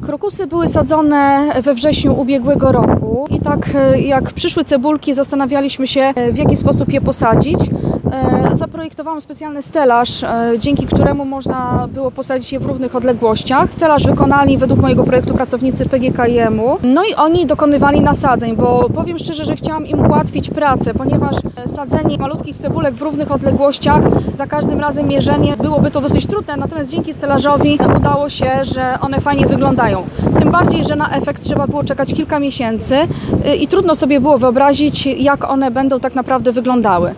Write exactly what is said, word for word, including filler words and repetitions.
Krokusy były sadzone we wrześniu ubiegłego roku i tak jak przyszły cebulki, zastanawialiśmy się, w jaki sposób je posadzić. Zaprojektowałam specjalny stelaż, dzięki któremu można było posadzić je w równych odległościach. Stelaż wykonali według mojego projektu pracownicy P G K I M-u. No i oni dokonywali nasadzeń, bo powiem szczerze, że chciałam im ułatwić pracę, ponieważ sadzenie malutkich cebulek w równych odległościach, za każdym razem mierzenie, byłoby to dosyć trudne, natomiast dzięki stelażowi udało się, że one fajnie wyglądają. Tym bardziej, że na efekt trzeba było czekać kilka miesięcy i trudno sobie było wyobrazić, jak one będą tak naprawdę wyglądały.